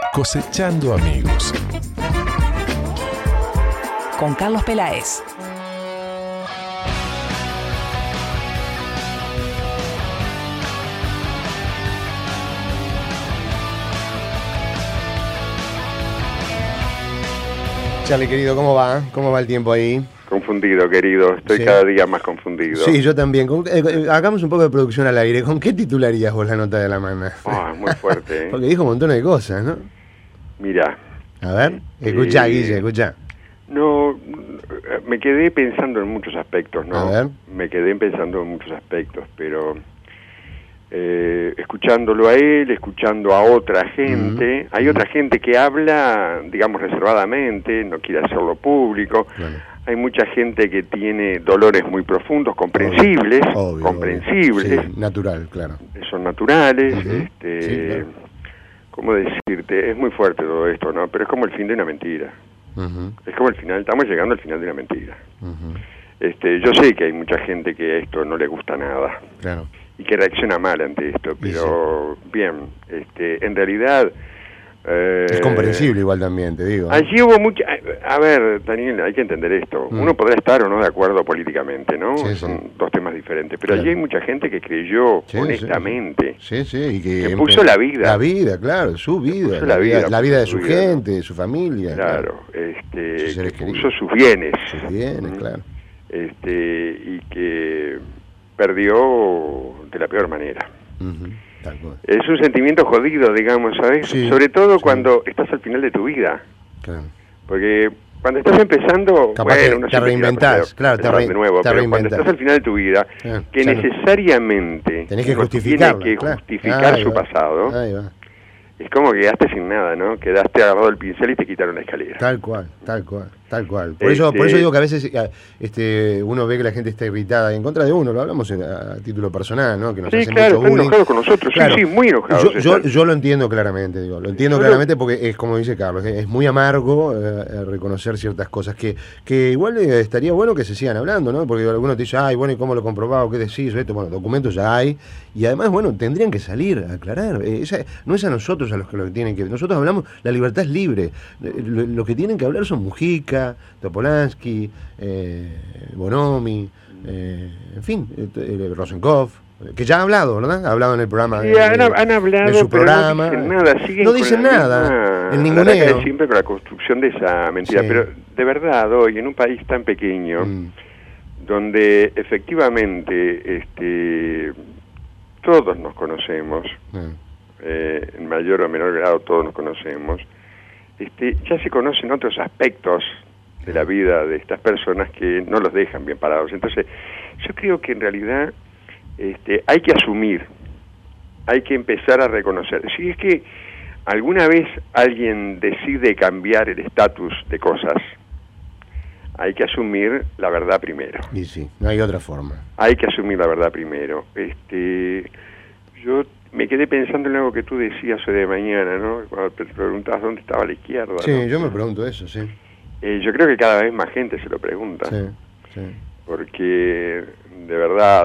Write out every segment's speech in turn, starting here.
Cosechando amigos. Con Carlos Peláez. Charlie, querido, ¿cómo va? ¿Cómo va el tiempo ahí? Confundido, querido. Estoy cada día más confundido. Sí, yo también. Hagamos un poco de producción al aire. ¿Con qué titularías vos la nota de la mana? Muy fuerte, ¿eh? Porque dijo un montón de cosas, ¿no? Mira. A ver, escuchá, Guille, escuchá. No, me quedé pensando en muchos aspectos, ¿no? A ver. Me quedé pensando en muchos aspectos, pero escuchándolo a él, escuchando a otra gente, hay otra gente que habla, digamos, reservadamente, no quiere hacerlo público. Claro. Hay mucha gente que tiene dolores muy profundos, comprensibles, comprensibles. Sí, natural, claro. Son naturales, Sí, claro. ¿Cómo decirte? Es muy fuerte todo esto, ¿no? Pero es como el fin de una mentira. Es como el final, estamos llegando al final de una mentira. Yo sé que hay mucha gente que a esto no le gusta nada. Claro. Y que reacciona mal ante esto, pero bien, en realidad... es comprensible igual también, te digo. Allí hubo mucha... A ver, Daniel, hay que entender esto. Uno podrá estar o no de acuerdo políticamente, ¿no? Son dos temas diferentes. Pero allí hay mucha gente que creyó honestamente. Y que puso la vida. La vida, claro, su vida. La vida de su gente, de su familia. Claro, que puso sus bienes. Sus bienes, claro. Y que perdió de la peor manera. Es un sentimiento jodido, digamos, ¿sabes? Sobre todo cuando estás al final de tu vida. Claro. Porque cuando estás empezando, capaz uno te reinventás, claro, te reinventás. Pero cuando estás al final de tu vida, que necesariamente tenés que justificar su pasado, es como que quedaste sin nada, ¿no? Quedaste agarrado del pincel y te quitaron la escalera. Tal cual. Por eso digo que a veces uno ve que la gente está irritada en contra de uno, lo hablamos a título personal, ¿no? Que nos hacen mucho bullying. Enojados con nosotros, claro. Sí, muy enojados. Yo lo entiendo claramente, claramente porque es como dice Carlos, es muy amargo reconocer ciertas cosas que igual estaría bueno que se sigan hablando, ¿no? Porque algunos te dicen, bueno, ¿y cómo lo comprobado? ¿Qué decís? Bueno, documentos ya hay, y además, bueno, tendrían que salir a aclarar. No es a nosotros a los que lo tienen que... Nosotros hablamos, la libertad es libre. Lo que tienen que hablar son Mujica, Topolansky, Bonomi, en fin, Rosenkopf, que ya ha hablado, ¿verdad? Ha hablado en el programa. Sí, han hablado, de su programa. No dicen nada. El ninguneo. Siempre con la construcción de esa mentira. Pero de verdad, hoy, en un país tan pequeño, donde efectivamente todos nos conocemos, en mayor o menor grado todos nos conocemos, ya se conocen otros aspectos de la vida de estas personas que no los dejan bien parados. Entonces, yo creo que en realidad hay que asumir, hay que empezar a reconocer. Si es que alguna vez alguien decide cambiar el estatus de cosas, hay que asumir la verdad primero. Y sí, no hay otra forma. Hay que asumir la verdad primero. Yo me quedé pensando en algo que tú decías hoy de mañana, ¿no? Cuando te preguntabas dónde estaba la izquierda. Sí, ¿no? yo me pregunto eso, sí. Yo creo que cada vez más gente se lo pregunta. Sí. Porque, de verdad,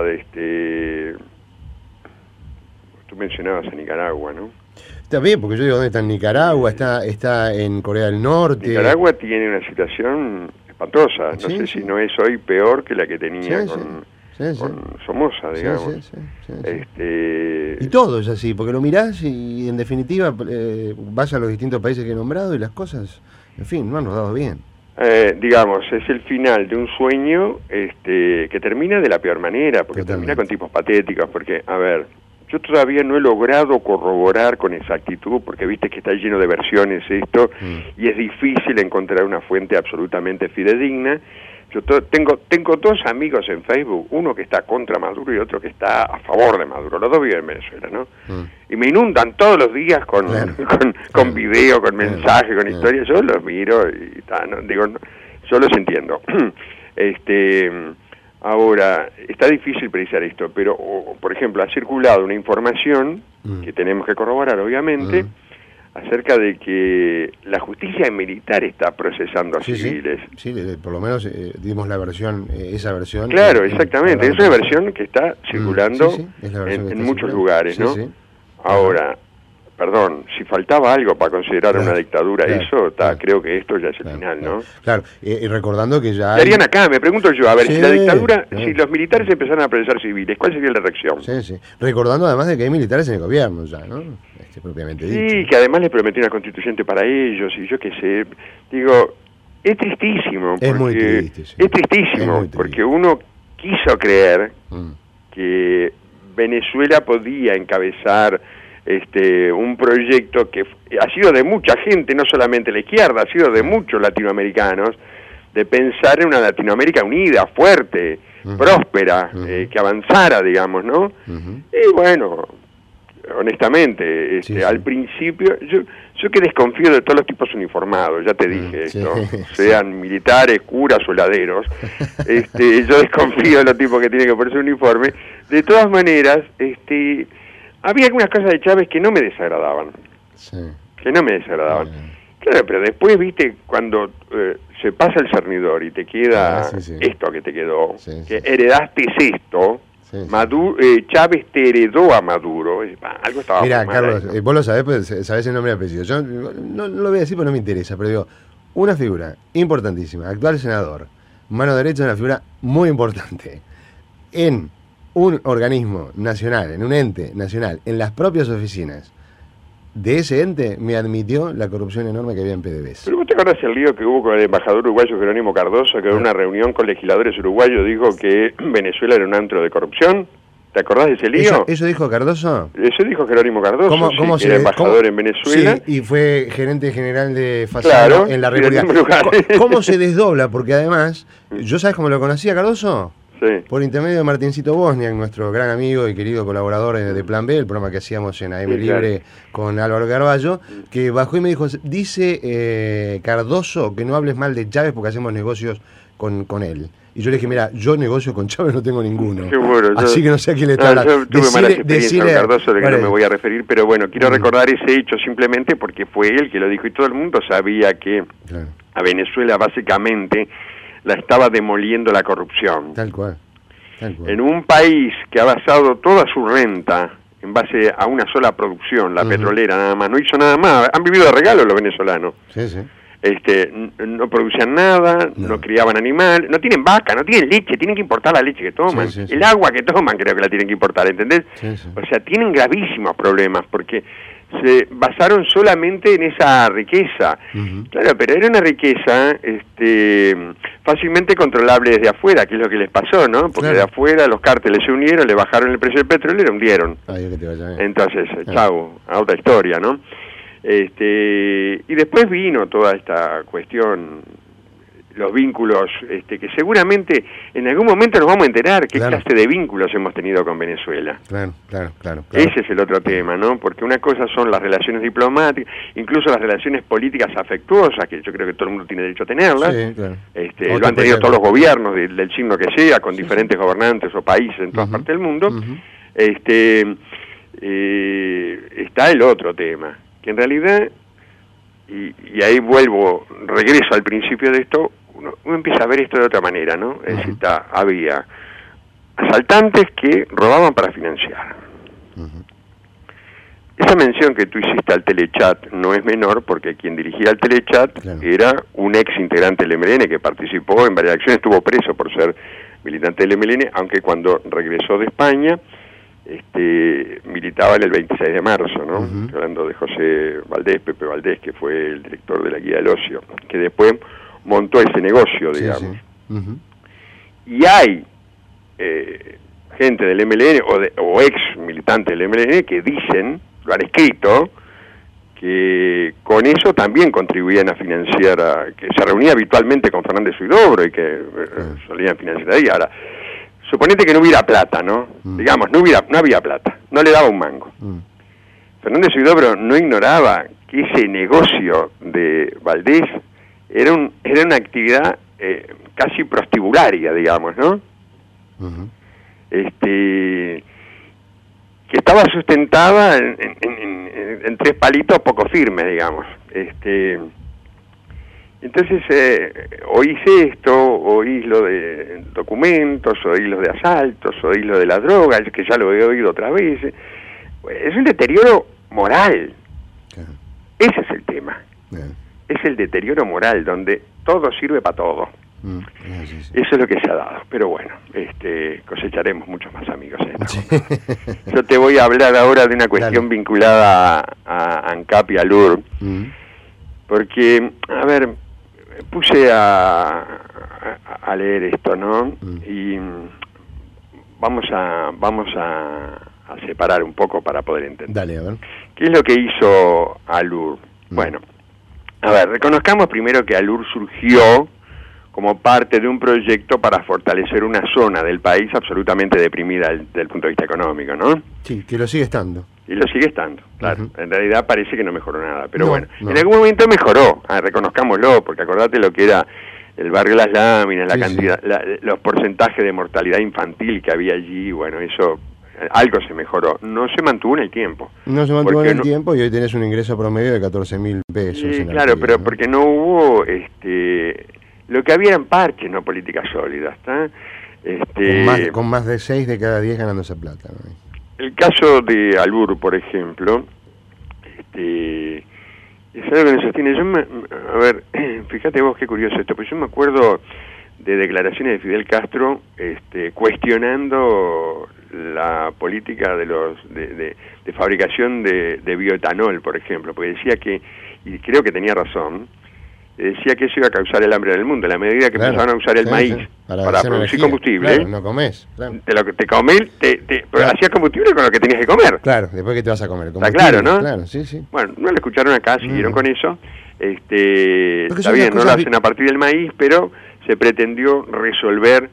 tú mencionabas a Nicaragua, ¿no? Está bien, porque yo digo, ¿dónde está en Nicaragua? Está en Corea del Norte. Nicaragua tiene una situación espantosa. No sé si no es hoy peor que la que tenía con Somoza, digamos. Y todo es así, porque lo mirás y en definitiva vas a los distintos países que he nombrado y las cosas, en fin, no han rodado bien. Digamos, es el final de un sueño que termina de la peor manera, porque termina con tipos patéticos, porque, a ver, yo todavía no he logrado corroborar con exactitud, porque viste que está lleno de versiones esto, y es difícil encontrar una fuente absolutamente fidedigna. Yo tengo dos amigos en Facebook, uno que está contra Maduro y otro que está a favor de Maduro. Los dos viven en Venezuela, ¿no? Y me inundan todos los días con video, con mensajes, con historias. Yo los miro y yo los entiendo. Ahora, está difícil precisar esto, pero, por ejemplo, ha circulado una información que tenemos que corroborar, obviamente, acerca de que la justicia militar está procesando a civiles. Sí, por lo menos dimos la versión, esa versión. Claro, exactamente, es una versión que está circulando en muchos lugares, ¿no? Ahora, perdón, si faltaba algo para considerar una dictadura, creo que esto ya es el final, ¿no? Claro, y recordando que ya... ¿Qué harían acá? Me pregunto yo, a ver, si la dictadura, si los militares empezaron a apresar civiles, ¿cuál sería la reacción? Sí. Recordando además de que hay militares en el gobierno ya, ¿no? Propiamente dicho. Sí, que además les prometió una constituyente para ellos, y yo qué sé, digo, es tristísimo. Es muy triste, sí. Es tristísimo, porque uno quiso creer que Venezuela podía encabezar un proyecto que ha sido de mucha gente, no solamente la izquierda, ha sido de muchos latinoamericanos, de pensar en una Latinoamérica unida, fuerte, próspera, que avanzara, digamos, ¿no? Y bueno, honestamente, al principio, yo que desconfío de todos los tipos uniformados, ya te dije esto, sean militares, curas o heladeros, yo desconfío de los tipos que tienen que ponerse uniforme. De todas maneras, había algunas cosas de Chávez que no me desagradaban. Claro, pero después, viste, cuando se pasa el cernidor y te queda esto que te quedó, que heredaste esto, Chávez te heredó a Maduro. Algo estaba Mira, mal. Carlos, vos lo sabés, pues sabés el nombre y apellido. Yo no lo voy a decir porque no me interesa, pero digo, una figura importantísima, actual senador, mano derecha, una figura muy importante, en un organismo nacional, en un ente nacional, en las propias oficinas de ese ente, me admitió la corrupción enorme que había en PDVSA. ¿Pero vos te acordás el lío que hubo con el embajador uruguayo Jerónimo Cardoso, que en una reunión con legisladores uruguayos dijo que Venezuela era un antro de corrupción? ¿Te acordás de ese lío? ¿Eso dijo Cardoso? Eso dijo Jerónimo Cardoso, ¿Cómo que era embajador en Venezuela. Sí, y fue gerente general de Fasano en la República. ¿Cómo se desdobla? Porque además, ¿yo sabes cómo lo conocía Cardoso? Sí. Por intermedio de Martincito Bosniak, nuestro gran amigo y querido colaborador de Plan B, el programa que hacíamos en AM Libre con Álvaro Carballo, que bajó y me dijo, dice Cardoso que no hables mal de Chávez porque hacemos negocios con él. Y yo le dije, mira, yo negocio con Chávez no tengo ninguno. Seguro, así que no sé a quién le está hablando. Yo tuve malas experiencias con Cardoso, de que no me voy a referir, pero bueno, quiero recordar ese hecho simplemente porque fue él que lo dijo y todo el mundo sabía que a Venezuela básicamente la estaba demoliendo la corrupción. Tal cual. En un país que ha basado toda su renta en base a una sola producción, la petrolera nada más, no hizo nada más, han vivido de regalo los venezolanos. Sí. No producían nada, no criaban animales, no tienen vaca, no tienen leche, tienen que importar la leche que toman, el agua que toman creo que la tienen que importar, ¿entendés? O sea, tienen gravísimos problemas porque se basaron solamente en esa riqueza. Claro, pero era una riqueza fácilmente controlable desde afuera, que es lo que les pasó, ¿no? Porque de afuera los cárteles se unieron, le bajaron el precio del petróleo y lo hundieron. Entonces, chau, a otra historia, ¿no? Y después vino toda esta cuestión, los vínculos, que seguramente en algún momento nos vamos a enterar qué clase de vínculos hemos tenido con Venezuela. Claro. Ese es el otro tema, ¿no? Porque una cosa son las relaciones diplomáticas, incluso las relaciones políticas afectuosas, que yo creo que todo el mundo tiene derecho a tenerlas. Lo han tenido todos los gobiernos del signo que sea, con diferentes gobernantes o países en todas partes del mundo. Está el otro tema, que en realidad, y ahí regreso al principio de esto, uno empieza a ver esto de otra manera, ¿no? Es decir, había asaltantes que robaban para financiar. Esa mención que tú hiciste al Telechat no es menor, porque quien dirigía el Telechat era un ex integrante del MLN que participó en varias acciones, estuvo preso por ser militante del MLN, aunque cuando regresó de España militaba en el 26 de marzo, ¿no? Estoy hablando de José Valdés, Pepe Valdés, que fue el director de la Guía del Ocio, que después montó ese negocio, digamos. Y hay gente del MLN o ex militantes del MLN que dicen, lo han escrito, que con eso también contribuían a financiar, que se reunía habitualmente con Fernández Huidobro y que solían financiar ahí. Ahora, suponete que no hubiera plata, ¿no? Digamos, no había plata, no le daba un mango. Fernández Huidobro no ignoraba que ese negocio de Valdés era una actividad casi prostibularia, digamos, ¿no? Que estaba sustentada en tres palitos poco firmes, digamos. Entonces, oís esto, oís lo de documentos, oís lo de asaltos, oís lo de la droga, que ya lo he oído otras veces. Es un deterioro moral, Claro. Ese es el tema. Bien. Es el deterioro moral, donde todo sirve para todo. Sí. Eso es lo que se ha dado. Pero bueno, cosecharemos muchos más amigos. Sí. Yo te voy a hablar ahora de una cuestión vinculada a ANCAP y a LUR. Porque, a ver, puse a leer esto, ¿no? Y vamos a separar un poco para poder entender. Dale, a ver. ¿Qué es lo que hizo ALUR? Bueno, a ver, reconozcamos primero que ALUR surgió como parte de un proyecto para fortalecer una zona del país absolutamente deprimida desde el punto de vista económico, ¿no? Sí, que lo sigue estando. Y lo sigue estando, claro. En realidad parece que no mejoró nada, pero bueno, en no. algún momento mejoró, reconozcámoslo, porque acordate lo que era el barrio Las Láminas, la cantidad, los porcentajes de mortalidad infantil que había allí, bueno, eso, algo se mejoró. No se mantuvo en el tiempo. No se mantuvo en el tiempo y hoy tenés un ingreso promedio de 14.000 pesos. Sí, claro, pero ¿no? Porque no hubo, lo que había eran parches, no políticas sólidas, ¿está? Con más de 6 de cada 10 ganando esa plata, ¿no? El caso de ALUR, por ejemplo, es algo que me sostiene. A ver, fíjate vos qué curioso esto, pues yo me acuerdo de declaraciones de Fidel Castro cuestionando la política de fabricación de bioetanol, por ejemplo, porque decía que, y creo que tenía razón, decía que eso iba a causar el hambre en el mundo, a la medida que empezaban a usar el maíz para producir combustible. Claro, no comés. Claro. De lo que te comés, hacías combustible con lo que tenías que comer. Claro, después que te vas a comer. Está claro, ¿no? Claro, sí. Bueno, no lo escucharon acá, siguieron con eso. Está bien, no lo hacen a partir del maíz, pero se pretendió resolver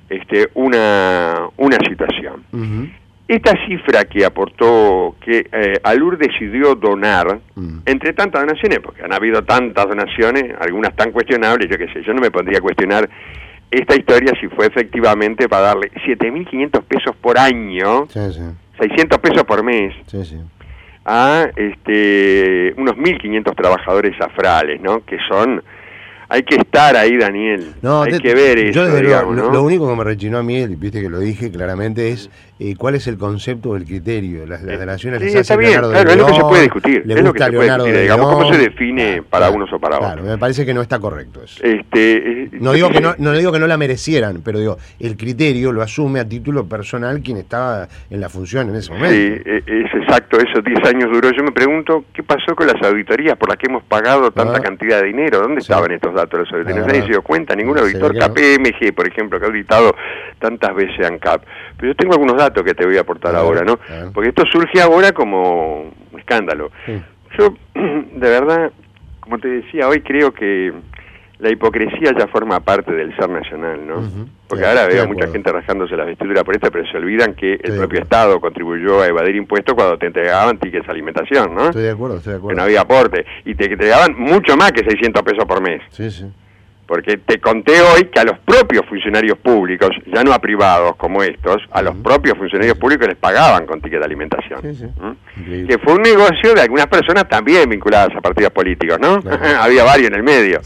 una situación. Esta cifra que aportó, que ALUR decidió donar, entre tantas donaciones, porque han habido tantas donaciones, algunas tan cuestionables, yo qué sé, yo no me pondría a cuestionar esta historia si fue efectivamente para darle 7.500 pesos por año, 600 pesos por mes, a unos 1.500 trabajadores afrales, ¿no? Que son... Hay que estar ahí, Daniel. Hay que ver eso, digamos, ¿no? Lo único que me rechinó a mí, viste que lo dije claramente, es cuál es el concepto del criterio. Las donaciones sí, está bien, claro, es lo que se puede discutir. Le gusta Leonardo, digamos, cómo se define para unos o para otros. Claro, me parece que no está correcto eso. No digo que no la merecieran, pero digo, el criterio lo asume a título personal quien estaba en la función en ese momento. Sí, es exacto, esos 10 años duró. Yo me pregunto, ¿qué pasó con las auditorías por las que hemos pagado tanta cantidad de dinero? ¿Dónde estaban estos datos de las auditorías? Nadie se dio cuenta, ningún auditor, KPMG, por ejemplo, que ha auditado tantas veces ANCAP. Pero yo tengo algunos datos que te voy a aportar ahora, ¿no? Porque esto surge ahora como un escándalo. Yo, de verdad, como te decía, hoy creo que la hipocresía ya forma parte del ser nacional, ¿no? Porque ahora veo mucha gente rasgándose las vestiduras por esto, pero se olvidan que el propio Estado contribuyó a evadir impuestos cuando te entregaban tickets de alimentación, ¿no? Estoy de acuerdo. Que no había aporte. Y te entregaban mucho más que 600 pesos por mes. Sí. Porque te conté hoy que a los propios funcionarios públicos, ya no a privados como estos, a los propios funcionarios públicos les pagaban con ticket de alimentación. Que fue un negocio de algunas personas también vinculadas a partidos políticos, ¿no? Había varios en el medio.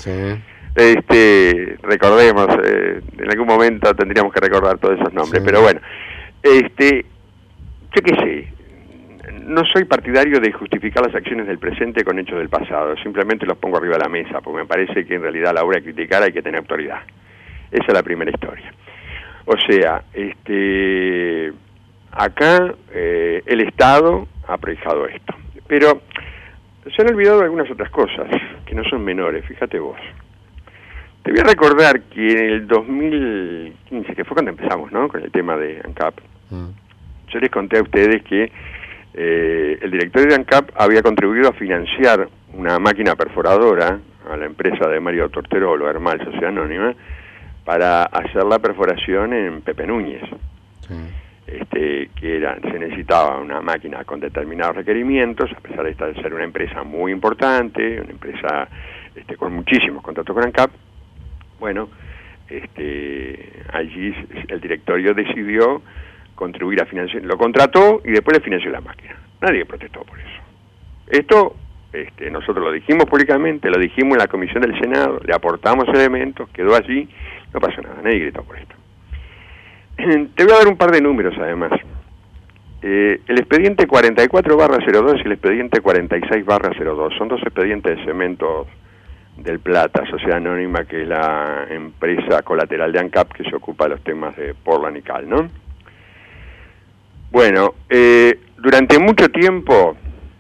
Recordemos, en algún momento tendríamos que recordar todos esos nombres, pero bueno, yo qué sé, no soy partidario de justificar las acciones del presente con hechos del pasado, simplemente los pongo arriba de la mesa, porque me parece que en realidad a la hora de criticar hay que tener autoridad. Esa es la primera historia. O sea, acá el Estado ha prejuzgado esto, pero se han olvidado algunas otras cosas que no son menores, fíjate vos. Te voy a recordar que en el 2015, que fue cuando empezamos, ¿no?, con el tema de ANCAP, yo les conté a ustedes que el directorio de ANCAP había contribuido a financiar una máquina perforadora a la empresa de Mario Torterolo, Hermal, Sociedad Anónima, para hacer la perforación en Pepe Núñez. Se necesitaba una máquina con determinados requerimientos, a pesar de ser una empresa muy importante, una empresa con muchísimos contratos con ANCAP. Bueno, allí el directorio decidió contribuir a financiar, lo contrató y después le financió la máquina. Nadie protestó por eso. Esto nosotros lo dijimos públicamente, lo dijimos en la comisión del Senado, le aportamos elementos, quedó allí, no pasó nada, nadie gritó por esto. Te voy a dar un par de números además. el expediente 44/02 y el expediente 46/02 son dos expedientes de Cementos del Plata, Sociedad Anónima, que es la empresa colateral de ANCAP que se ocupa de los temas de Portland y Cal, ¿no? Bueno, durante mucho tiempo,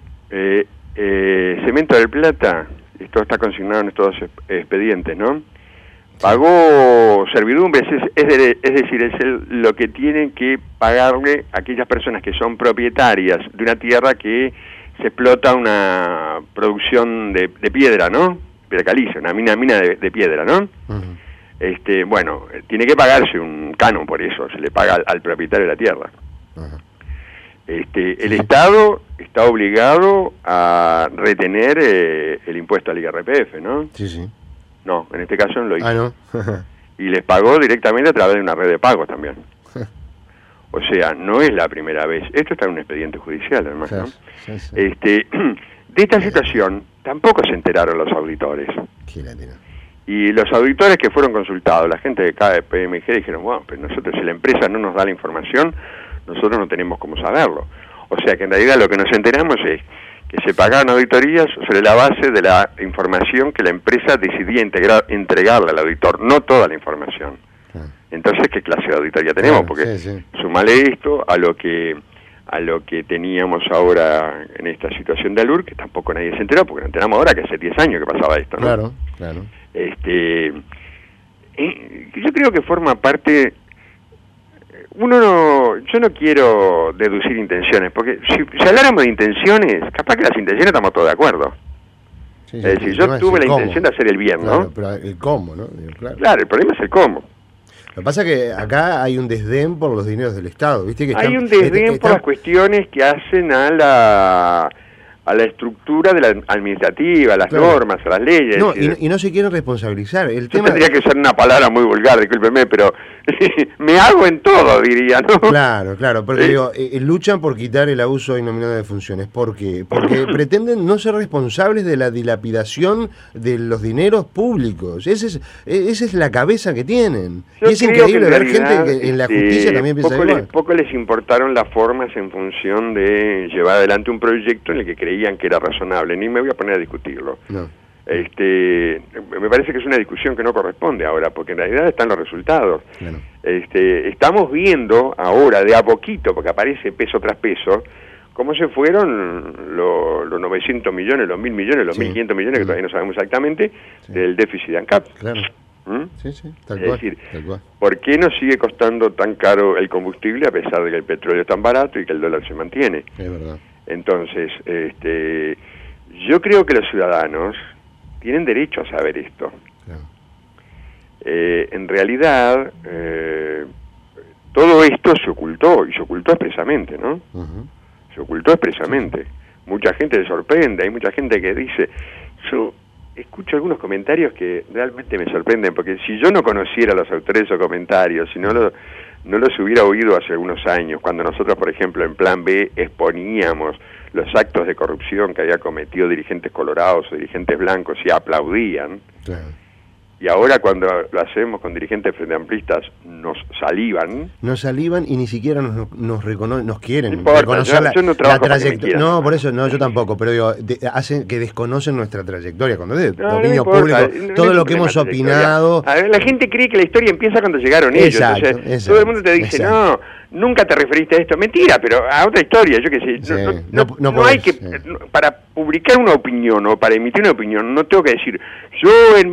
Cemento del Plata, esto está consignado en estos dos expedientes, ¿no? Pagó servidumbres, es decir, es lo que tienen que pagarle a aquellas personas que son propietarias de una tierra que se explota una producción de piedra, ¿no? Piedra caliza, una mina de piedra, ¿no? Uh-huh. Bueno, tiene que pagarse un canon por eso, se le paga al propietario de la tierra. Uh-huh. El Estado está obligado a retener el impuesto al IRPF, ¿no? Sí, sí. No, en este caso no lo hizo. Ah, ¿no? Y les pagó directamente a través de una red de pagos también. O sea, no es la primera vez. Esto está en un expediente judicial, además, ¿no? Sí, sí. De esta situación tampoco se enteraron los auditores. Qué latina. Y los auditores que fueron consultados, la gente de KPMG, dijeron, bueno, pero nosotros, si la empresa no nos da la información, nosotros no tenemos cómo saberlo. O sea que en realidad lo que nos enteramos es que se pagaron auditorías sobre la base de la información que la empresa decidía entregarle al auditor, no toda la información. Entonces, ¿qué clase de auditoría tenemos? Porque sumale esto a lo que teníamos ahora en esta situación de ALUR, que tampoco nadie se enteró, porque nos enteramos ahora que hace 10 años que pasaba esto, ¿no? Claro, claro. Yo creo que forma parte... yo no quiero deducir intenciones, porque si habláramos de intenciones, capaz que las intenciones estamos todos de acuerdo. Sí, es decir, yo tuve la intención de hacer el bien, claro, ¿no? Pero el cómo, ¿no? Claro, el problema es el cómo. Lo que pasa es que acá hay un desdén por los dineros del Estado, ¿viste? Que hay un desdén por las cuestiones que hacen a la estructura de la administrativa, a las normas, a las leyes. No, y no se quieren responsabilizar. Tendría que ser una palabra muy vulgar, discúlpeme, pero me hago en todo, diría, ¿no? Claro, porque digo, luchan por quitar el abuso innominado de funciones. ¿Por qué? Porque pretenden no ser responsables de la dilapidación de los dineros públicos. Esa es la cabeza que tienen. Y es increíble ver gente que en la justicia también piensa igual. Poco les importaron las formas en función de llevar adelante un proyecto en el que creían que era razonable, ni me voy a poner a discutirlo. No. Me parece que es una discusión que no corresponde ahora, porque en realidad están los resultados. Claro. Estamos viendo ahora, de a poquito, porque aparece peso tras peso, cómo se fueron los 900 millones, los 1.000 millones, los 1.500 millones, que todavía no sabemos exactamente, del déficit de ANCAP. Claro. Sí, tal cual. Es decir, ¿por qué nos sigue costando tan caro el combustible a pesar de que el petróleo es tan barato y que el dólar se mantiene? Es verdad. Entonces, yo creo que los ciudadanos tienen derecho a saber esto. Claro. En realidad, todo esto se ocultó, y se ocultó expresamente, ¿no? Uh-huh. Se ocultó expresamente. Mucha gente se sorprende, hay mucha gente que dice... Yo escucho algunos comentarios que realmente me sorprenden, porque si yo no conociera a los autores de esos comentarios, si no los hubiera oído hace algunos años, cuando nosotros, por ejemplo, en Plan B exponíamos los actos de corrupción que había cometido dirigentes colorados o dirigentes blancos y aplaudían, claro. Y ahora cuando lo hacemos con dirigentes frente amplistas nos salivan. Nos salivan y ni siquiera nos reconocen, nos quieren no importa, reconocer yo no la trayectoria. No, por eso, no, yo tampoco, pero digo, hacen que desconocen nuestra trayectoria, cuando es dominio público, todo lo que hemos opinado. A ver, la gente cree que la historia empieza cuando llegaron exacto, ellos. Entonces, todo el mundo te dice, no, nunca te referiste a esto. Mentira, pero a otra historia, yo qué sé. Sí, no hay que, para publicar una opinión o para emitir una opinión, no tengo que decir, yo en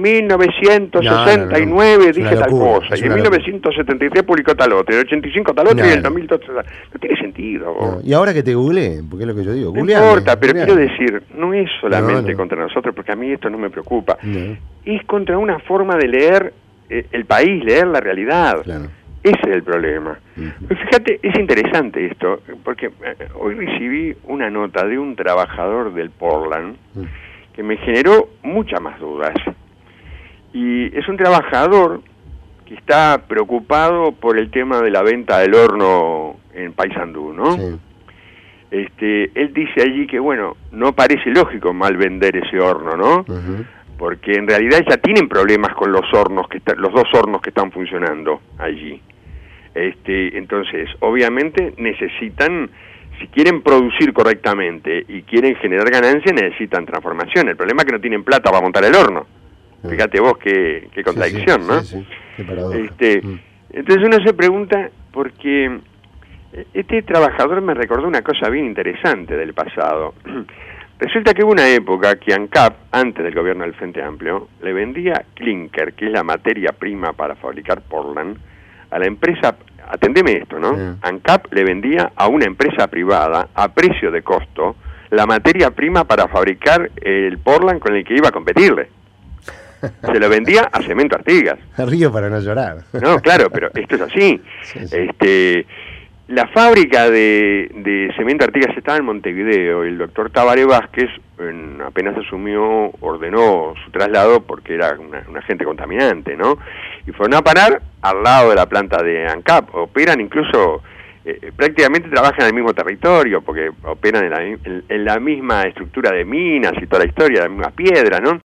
1969 dije tal cosa, y en 1973 publicó tal otra, en el 85 tal otra, y en el 2000 tal otra. No tiene sentido. Y ahora que te googleen, porque es lo que yo digo, no importa, pero quiero decir, no es solamente contra nosotros, porque a mí esto no me preocupa, es contra una forma de leer el país, leer la realidad. Claro. Ese es el problema. Pero fíjate, es interesante esto, porque hoy recibí una nota de un trabajador del Portland que me generó muchas más dudas. Y es un trabajador que está preocupado por el tema de la venta del horno en Paysandú, ¿no? Sí. Él dice allí que, bueno, no parece lógico mal vender ese horno, ¿no? Porque en realidad ya tienen problemas con los hornos, los dos hornos que están funcionando allí. Entonces, obviamente necesitan si quieren producir correctamente y quieren generar ganancias, necesitan transformación. El problema es que no tienen plata para montar el horno. Fíjate vos qué contradicción, sí, ¿no? Sí. Qué paradoja. Entonces uno se pregunta, porque este trabajador me recordó una cosa bien interesante del pasado. Resulta que hubo una época que ANCAP, antes del gobierno del Frente Amplio, le vendía clinker, que es la materia prima para fabricar Portland, a la empresa, atendeme esto, ¿no? ANCAP le vendía a una empresa privada, a precio de costo, la materia prima para fabricar el Portland con el que iba a competirle. Se lo vendía a Cemento Artigas. Río para no llorar. No, claro, pero esto es así. Sí. La fábrica de Cemento Artigas estaba en Montevideo. El doctor Tabaré Vázquez, apenas asumió, ordenó su traslado porque era un agente contaminante, ¿no? Y fueron a parar al lado de la planta de ANCAP. Operan incluso, prácticamente trabajan en el mismo territorio, porque operan en la misma estructura de minas y toda la historia, la misma piedra, ¿no?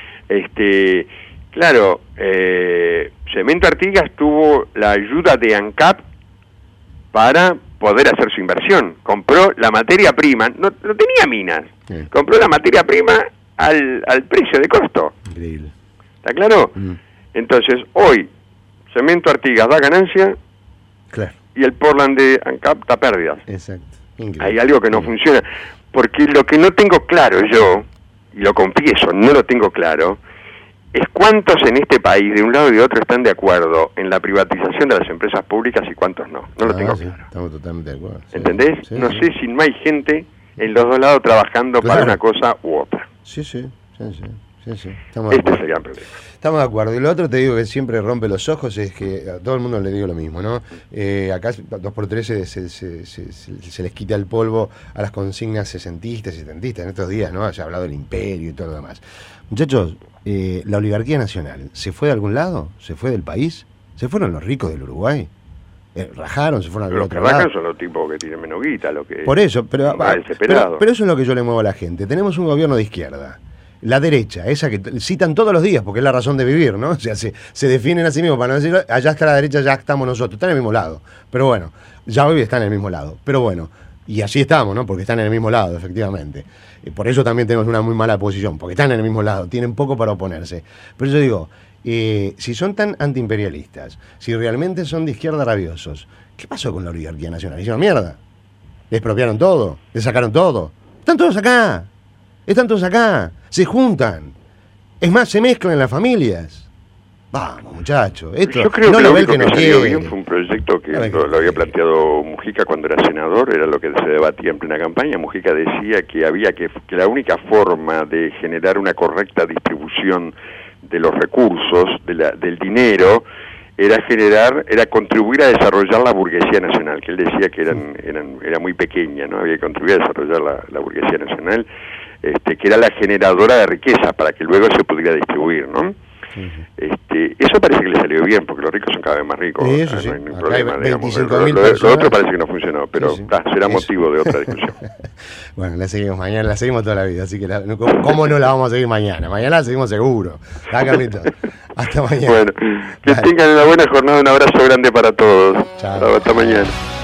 Claro, Cemento Artigas tuvo la ayuda de ANCAP para poder hacer su inversión. Compró la materia prima, no tenía minas, compró la materia prima al precio de costo. Increíble. ¿Está claro? Entonces, hoy, Cemento Artigas da ganancia, claro, y el Portland de ANCAP da pérdidas. Exacto. Increíble. Hay algo que no funciona, porque lo que no tengo claro yo, y lo confieso, no lo tengo claro, es cuántos en este país, de un lado y de otro, están de acuerdo en la privatización de las empresas públicas y cuántos no. No lo tengo claro. Estamos totalmente de acuerdo. ¿Entendés? No sé si no hay gente en los dos lados trabajando para una cosa u otra. Sí. Estamos de acuerdo. Sería el problema. Estamos de acuerdo. Y lo otro te digo que siempre rompe los ojos es que a todo el mundo le digo lo mismo, ¿no? Acá 2x3 se les quita el polvo a las consignas sesentistas y setentistas en estos días, ¿no? Se ha hablado del imperio y todo lo demás. Muchachos, la oligarquía nacional, ¿se fue de algún lado? ¿Se fue del país? ¿Se fueron los ricos del Uruguay? Rajaron, se fueron a Los que rajan son los tipos que tienen menos guita, lo que por eso, pero eso es lo que yo le muevo a la gente. Tenemos un gobierno de izquierda. La derecha, esa que citan todos los días porque es la razón de vivir, ¿no? O sea, se definen a sí mismos para no decirlo, allá está la derecha, ya estamos nosotros, están en el mismo lado. Pero bueno, ya hoy están en el mismo lado. Pero bueno, y así estamos, ¿no? Porque están en el mismo lado, efectivamente. Por eso también tenemos una muy mala posición, porque están en el mismo lado, tienen poco para oponerse. Pero yo digo, si son tan antiimperialistas, si realmente son de izquierda rabiosos, ¿qué pasó con la oligarquía nacional? ¿Hicieron mierda? ¿Les expropiaron todo? ¿Les sacaron todo? ¡Están todos acá! Están todos acá, se juntan. Es más, se mezclan en las familias. Vamos, muchachos. Yo creo que lo único que salió bien fue un proyecto que lo había planteado Mujica cuando era senador, era lo que se debatía en plena campaña. Mujica decía que había que la única forma de generar una correcta distribución de los recursos, del dinero, era contribuir a desarrollar la burguesía nacional, que él decía que era muy pequeña, ¿no? Había que contribuir a desarrollar la burguesía nacional, que era la generadora de riqueza para que luego se pudiera distribuir, ¿no? Eso parece que le salió bien, porque los ricos son cada vez más ricos. Sí, eso sí. No hay ningún problema, digamos. 25.000 lo otro parece que no funcionó, pero será motivo de otra discusión. Bueno, la seguimos mañana, la seguimos toda la vida, así que ¿cómo no la vamos a seguir mañana? Mañana la seguimos seguro. Carlito? Hasta mañana. Bueno, que tengan una buena jornada, un abrazo grande para todos. Chao. Hasta mañana.